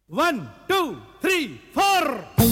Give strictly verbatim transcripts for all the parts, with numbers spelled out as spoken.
One two three four.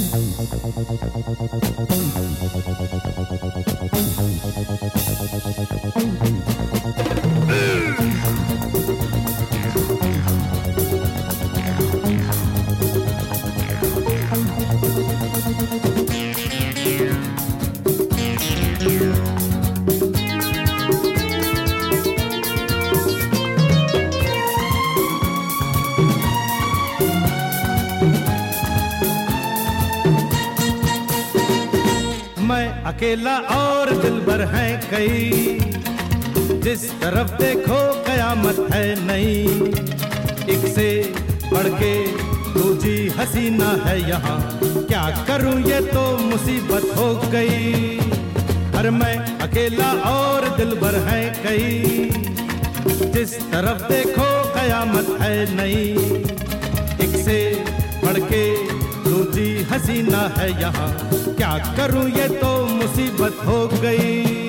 मैं अकेला और दिलबर है कई, जिस तरफ देखो कयामत है नई। एक से बढ़ के दूजी हसीना है यहाँ, क्या करूं ये तो मुसीबत हो गई। पर मैं अकेला और दिलबर है कई, जिस तरफ देखो कयामत है नई। एक से बढ़ के दूजी हसीना है यहाँ, क्या करूं ये तो मुसीबत हो गई।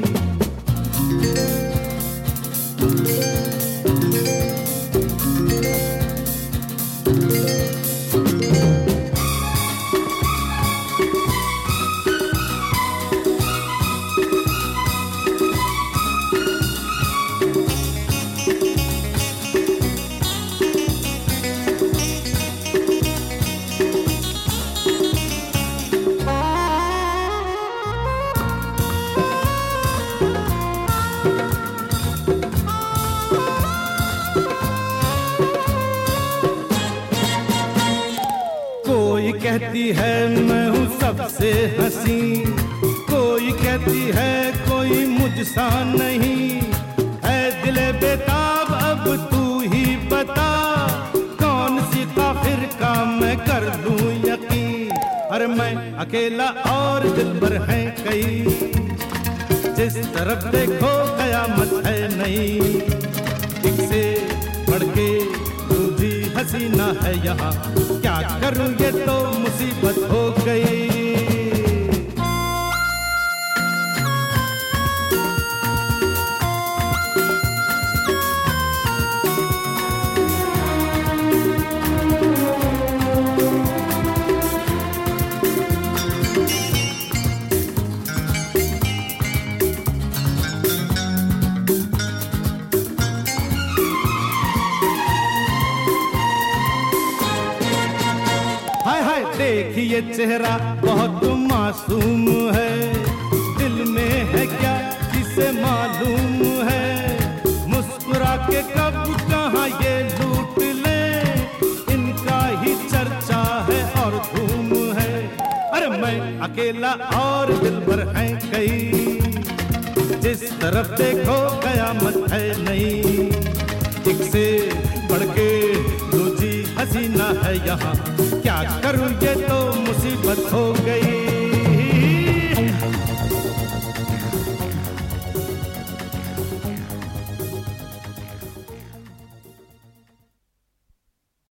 कोई कहती है मैं हूँ सबसे हंसी, कोई कहती है कोई मुझसा नहीं। है दिले बेताब अब तू ही बता, कौन सी काफिर का मैं कर लूं यकीन। अरे मैं अकेला और दिलबर है कई, जिस तरफ देखो कयामत है नई। एक से बढ़ के दूजी हसीना है यहाँ, क्या करूं ये तो मुसीबत हो गई। हाय हाय देखिए चेहरा बहुत मासूम है, दिल में है क्या किसे मालूम है। मुस्कुरा के कब कहाँ ये लूट ले, इनका ही चर्चा है और धूम है। अरे मैं अकेला और दिलबर है कई, जिस तरफ देखो कयामत है नई। एक से बढ़ के दूजी हसीना है यहाँ, क्या करूं ये तो